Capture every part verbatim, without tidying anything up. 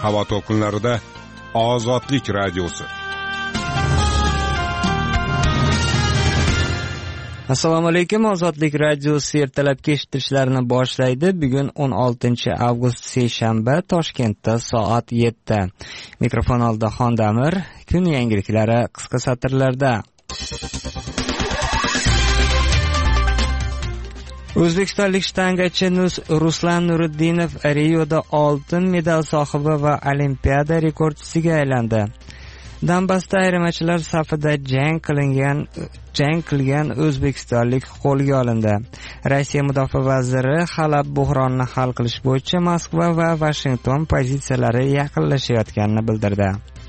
havo to'lqinlarida Ozodlik radiosi. Assalomu alaykum. Ozodlik radiosi ertalabki eshittirishlarni boshlaydi. Bugun o'n oltinchi avgust seshanba, Toshkentda soat yetti. Mikrofon oldida Xondamir. Kun yangiliklari qisqa satrlarda. O'zbekistonlik shtangachi Ruslan Nuriddinov Rioda oltin medal sohibi va olimpiada rekordchisiga aylandi. Donbassda ayirmachilar safida jang qilingan jang qilgan o'zbekistonlik qo'lga olindi. Rossiya mudofaa vaziri Halab bo'hronini hal qilish bo'yicha Moskva va Vashington pozitsiyalari yaqinlashayotganini bildirdi.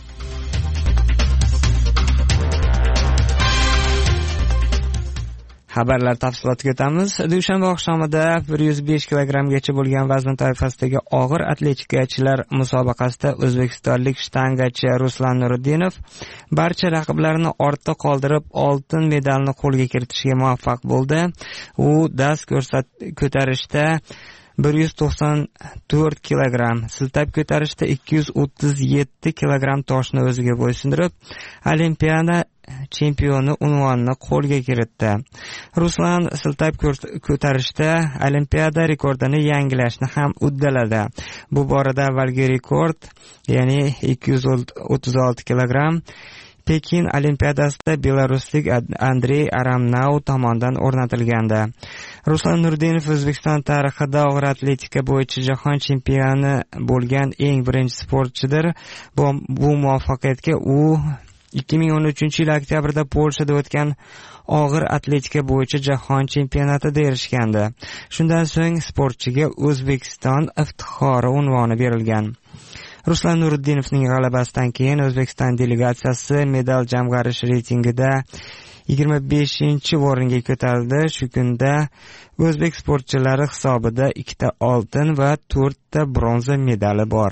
Xabarlar tafsilotiga o'tamiz. Dushanba oqshomida bir yuz besh kilogrammgacha bo'lgan vazn toifasidagi og'ir atletikachilar musobaqasida o'zbekistonlik shtangachi Ruslan Nuriddinov barcha raqiblarini ortda qoldirib oltin medalni qo'lga kiritishga muvaffaq bo'ldi. U dast ko'tarishda bir yuz to'qson to'rt kilogramm, siltab ko'tarishda ikki yuz o'ttiz yetti kilogramm toshni o'ziga bo'ysundirib, olimpiada chempioni unvonini qo'lga kiritdi. Ruslan siltab ko'tarishda olimpiada rekordini yangilashni ham uddaladi. Bu borada avvalgi rekord, ya'ni ikki yuz o'ttiz olti kilogramm, Pekin olimpiadasida belaruslik Andrey Aramnau tomonidan o'rnatilgandi. Ruslan Nuriddinov O'zbekiston tarixida og'ir atletika bo'yicha jahon chempioni bo'lgan eng birinchi sportchidir. Bu, bu muvaffaqiyatga u ikki ming o'n uchinchi yil oktyabrda Polshada o'tgan og'ir atletika bo'yicha jahon chempionatida erishgandi. Shundan so'ng sportchiga O'zbekiston iftixori unvoni berilgan. Ruslan Nuriddinovning g'alabasidan keyin O'zbekiston delegatsiyasi medal jamg'arish reytingida yigirma beshinchi o'ringa ko'tarildi. Shu kunda o'zbek sportchilari hisobida ikkita oltin va to'rtta bronza medali bor.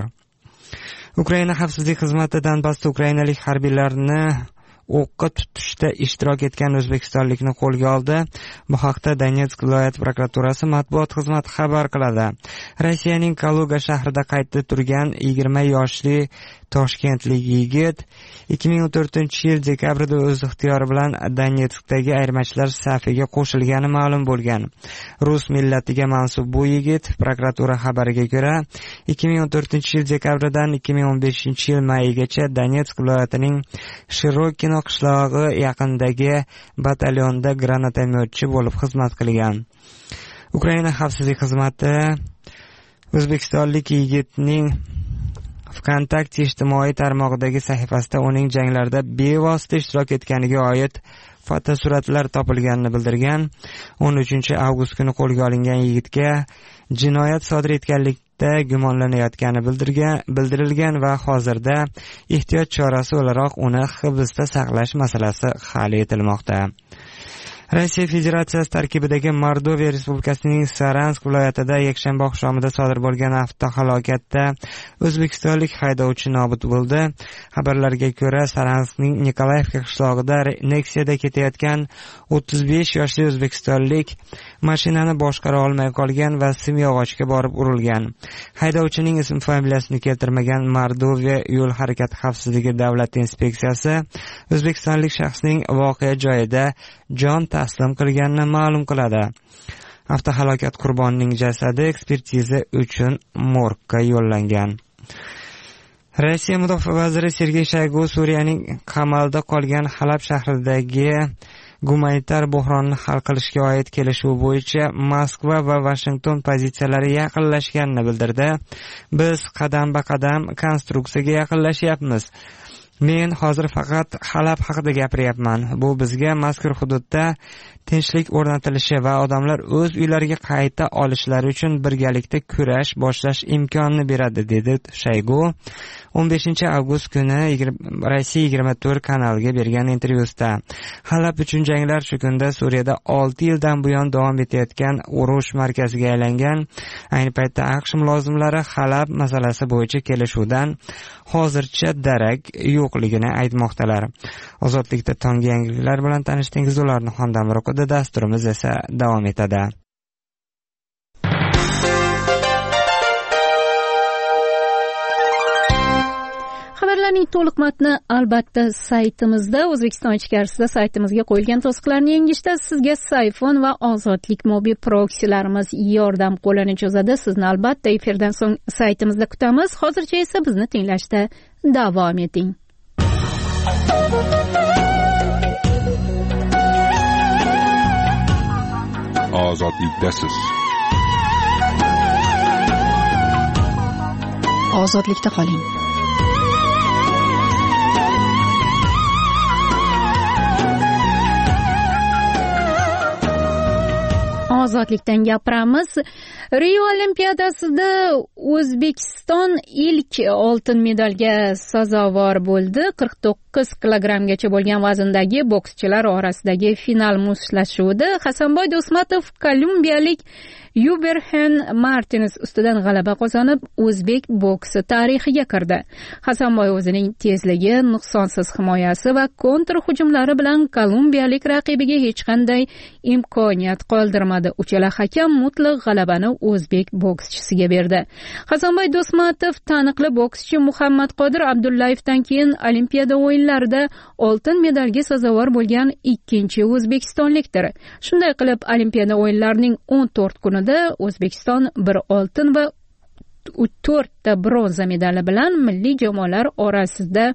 Ukraina xavfsizlik xizmati Donbassda ukrainalik harbiylarni o'qqa tutishda ishtirok etgan o'zbekistonlikni qo'lga oldi. Bu haqda Donetsk viloyat prokuraturasi matbuot xizmati xabar qiladi. Rossiyaning Kaluga shahrida qaydda turgan yigirma yoshli toshkentlik yigit ikki ming o'n to'rtinchi yil dekabrda o'z ixtiyori bilan Donetskdagi ayirmachilar safiga qo'shilgani ma'lum bo'lgan. Rus millatiga mansub bu yigit prokuratura xabariga ko'ra ikki ming o'n to'rtinchi yil dekabridan ikki ming o'n beshinchi yil mayigacha Donetsk viloyatining Shirokino qishlog'i yaqinidagi batalyonda granatomyotchi bo'lib xizmat qilgan. Ukraina xavfsizlik xizmati o'zbekistonlik yigitning Vkontakte ijtimoiy tarmog'idagi sahifasida uning janglarda bevosita ishtirok etganiga oid fotosuratlar topilganini bildirgan. o'n uchinchi avgust kuni qo'lga olingan yigitga jinoyat sodir etganlikda gumonlanayotgani bildirilgan va hozirda ehtiyot chorasi o'laroq uni hibsda saqlash masalasi hal etilmoqda. Rossiya Federatsiyasi tarkibidagi Mordoviya Respublikasining Saransk viloyatida yakshanba oqshomida sodir bo'lgan avtohalokatda o'zbekistonlik haydovchi nobud bo'ldi. Xabarlarga ko'ra, Saranskning Nikolayevka qishlog'ida Nexia'da ketayotgan o'ttiz besh yoshli o'zbekistonlik mashinani boshqara olmay qolgan va simyog'ochga borib urilgan. Haydovchining ism familiyasini keltirmagan Mordoviya yo'l harakati xavfsizligi davlat inspeksiyasi o'zbekistonlik shaxsning voqea joyida jon taslim qilganini ma'lum qiladi. Avtohalokat qurbonining jasadi ekspertiza uchun morgga yo'llangan. Rossiya mudofaa vaziri Sergey Shoygu Suriyaning qamalda qolgan Halab shahridagi gumanitar bo'hronni hal qilishga oid kelishuv bo'yicha Moskva va Vashington pozitsiyalari yaqinlashganini bildirdi. Biz qadam-ba-qadam konstruksiyaga yaqinlashyapmiz. Men hozir faqat Halab haqida gapiryapman. Bu bizga mazkur hududda tinchlik o'rnatilishi va odamlar o'z uylariga qayta olishlari uchun birgalikda kurash boshlash imkonini beradi, dedi Shoygu o'n beshinchi avgust kuni Rossiya yigirma to'rt kanaliga bergan intervyusida. Halab uchun janglar shu kunda Suriyada olti yildan buyon davom etayotgan urush markaziga aylangan. Ayni paytda AQSh mulozimlari Halab masalasi bo'yicha kelishuvdan hozircha darak yo'qligini aytmoqdalar. Ozodlikda tonggi yangiliklar bilan tanishdingiz, ularni Xondamir o'qidi. Dasturimiz esa davom etadi. Xabarlarning to'liq matni albatta saytimizda, O'zbekiston ichkarisida saytimizga qo'yilgan to'siqlarni yengishda sizga Sayfon va Ozodlik mobil proksilarimiz yordam qo'lini cho'zadi. Sizni albatta efirdan so'ng saytimizda kutamiz. Hozircha esa bizni tinglashda davom eting. Ozodlikdasiz. Ozodlikda qoling. Ozodlikdan gapiramiz. Rio Olimpiadasida O'zbekiston ilk oltin medalga sazovor bo'ldi. qirq to'qqiz kilogramgacha bo'lgan vazndagi bokschilar orasidagi final mushtlashuvida Hasanboy Do'smatov kolumbiyalik Yuberhen Martines ustidan g'alaba qozonib, o'zbek boksi tarixiga kirdi. Hasanboy o'zining tezligi, nuqsonsiz himoyasi va kontr hujumlari bilan kolumbiyalik raqibiga hech qanday imkoniyat qoldirmadi. Uchala hakam mutlaq g'alabani o'zbek bokschisiga berdi. Hasanboy Do'smatov taniqli bokschi Muhammad Qodir Abdullayevdan keyin Olimpiada o'yinlarida oltin medalga sazovor bo'lgan ikkinchi o'zbekistonlikdir. Shunday qilib, Olimpiada o'yinlarining o'n to'rt kunida O'zbekiston bir oltin va to'rtta bronza medali bilan milliy jamoalar orasida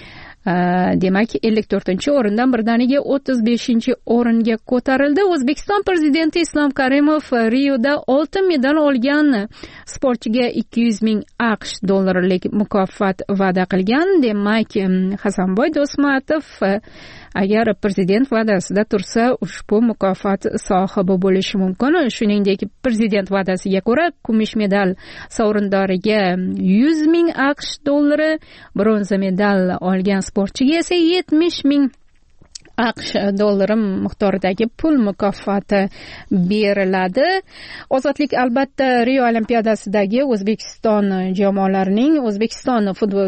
demak ellik to'rtinchi o'rindan birdaniga o'ttiz beshinchi o'ringa ko'tarildi. O'zbekiston prezidenti Islom Karimov Rioda oltin medal olgan sportchiga ikki yuz ming AQSh dollarlik mukofot va'da qilgan. Demak, Hasanboy Do'smatov agar prezident va'dasida tursa, ushbu mukofot sohibi bo'lishi mumkin. Shuningdek, prezident va'dasiga ko'ra kumush medal sovrindoriga yuz ming AQSh dollari, bronza medal olgan sportchiga esa yetmish ming AQSh dollari miqdoridagi pul mukofoti beriladi. Ozodlik albatta Rio Olimpiadasidagi O'zbekiston jamoalarining, O'zbekiston futbol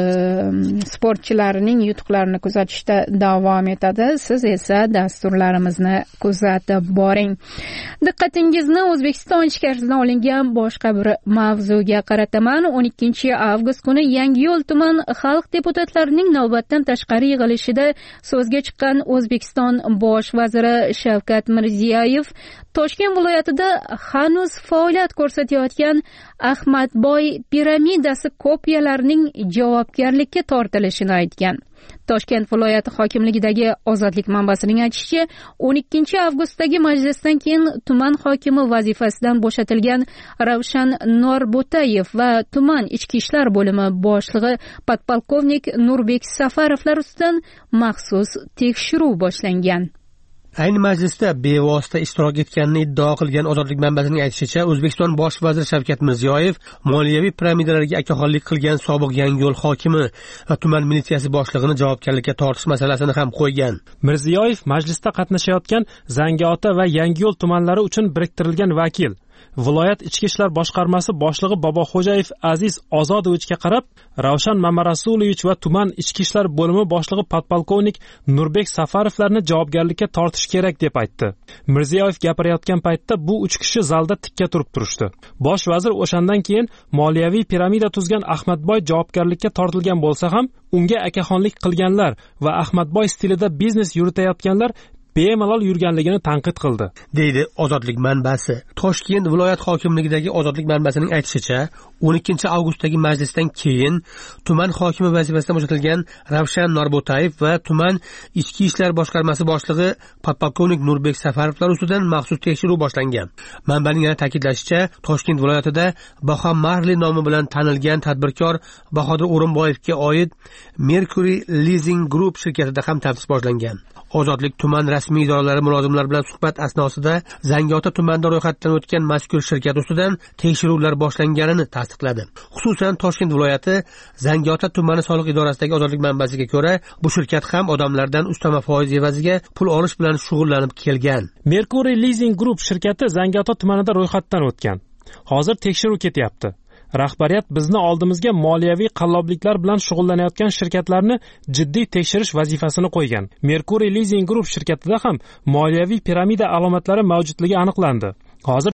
sportchilarining yutuqlarini kuzatishda davom etadi. Siz esa dasturlarimizni kuzatib boring. Diqqatingizni O'zbekiston ichkarisidan olingan boshqa bir mavzuga qarataman. o'n ikkinchi avgust kuni Yangiyo'l tuman xalq deputatlarining navbatdan tashqari yig'ilishida so'zga chiqqan O'zbekiston bosh vaziri Shavkat Mirziyoyev Toshkent viloyatida hanuz faoliyat ko'rsatayotgan Ahmadboy piramidasi kopiyalarining javobgarlikka tortilishini aytgan. Toshkent viloyati hokimligidagi Ozodlik manbasining aytishicha, o'n ikkinchi avgustdagi majlisdan keyin tuman hokimi vazifasidan bo'shatilgan Ravshan Norbo'tayev va tuman ichki ishlar bo'limi boshlig'i podpolkovnik Nurbek Safarovlar ustidan maxsus tekshiruv boshlangan. Ayni majlisda bevosita ishtirok etganini iddao qilgan Ozodlik manbasining aytishicha, O'zbekiston bosh vaziri Shavkat Mirziyoyev moliyaviy piramidalarga akaxonlik qilgan sobiq Yangiyo'l hokimi va tuman militsiyasi boshlig'ini javobgarlikka tortish masalasini ham qo'ygan. Mirziyoyev majlisda qatnashayotgan Zangiota va Yangiyo'l tumanlari uchun biriktirilgan vakil viloyat ichki ishlar boshqarmasi boshlig'i Boboxo'jayev Aziz Ozodovichga qarab, Ravshan Mamarasulovich va tuman ichki ishlar bo'limi boshlig'i podpolkovnik Nurbek Safarovlarni javobgarlikka tortish kerak deb aytdi. Mirziyoyev gapirayotgan paytda bu uch kishi zalda tikka turib turishdi. Bosh vazir o'shandan keyin moliyaviy piramida tuzgan Ahmadboy javobgarlikka tortilgan bo'lsa ham, unga akaxonlik qilganlar va Ahmadboy stilida biznes yuritayotganlar bemalol yurganligini tanqid qildi, deydi Ozodlik manbasi. Toshkent viloyat hokimligidagi Ozodlik manbasining aytishicha, o'n ikkinchi avgustdagi majlisdan keyin tuman hokimi vazifasidan bo'shatilgan Ravshan Norbo'tayev va tuman ichki ishlar boshqarmasi boshlig'i podpolkovnik Nurbek Safarovlar ustidan maxsus tekshiruv boshlangan. Manbaning yana ta'kidlashicha, Toshkent viloyatida Baho Marli nomi bilan tanilgan tadbirkor Bahodir O'rinboyevga oid Mercury Leasing Group shirkatida ham taftish boshlangan. Ozodlik tuman rasmiy idoralari mulozimlari bilan suhbat asnosida Zangiota tumanida ro'yxatdan o'tgan mazkur shirkat ustidan tekshiruvlar boshlanganini tasdiqladi. Xususan, Toshkent viloyati Zangiota tumani soliq idorasidagi Ozodlik manbasiga ko'ra, bu shirkat ham odamlardan ustama foiz evaziga pul olish bilan shug'ullanib kelgan. Mercury Leasing Group shirkati Zangiota tumanida ro'yxatdan o'tgan. Hozir tekshiruv ketyapti. Rahbariyat bizni oldimizga moliyaviy qallobliklar bilan shug'ullanayotgan shirkatlarni jiddiy tekshirish vazifasini qo'ygan. Mercury Leasing Group shirkatida ham moliyaviy piramida alomatlari mavjudligi aniqlandi. Hozir